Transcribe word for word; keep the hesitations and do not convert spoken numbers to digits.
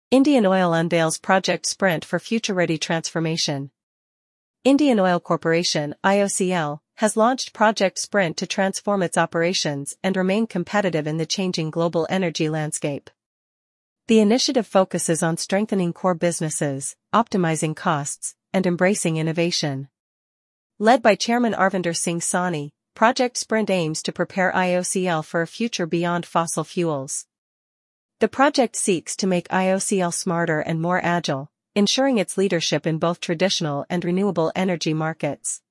Indian Oil unveils Project Sprint for future-ready transformation. Indian Oil Corporation (I O C L) has launched Project Sprint to transform its operations and remain competitive in the changing global energy landscape. The initiative focuses on strengthening core businesses, optimizing costs, and embracing innovation. Led by Chairman Arvinder Singh Sahni, Project Sprint aims to prepare I O C L for a future beyond fossil fuels. The project seeks to make I O C L smarter and more agile, ensuring its leadership in both traditional and renewable energy markets.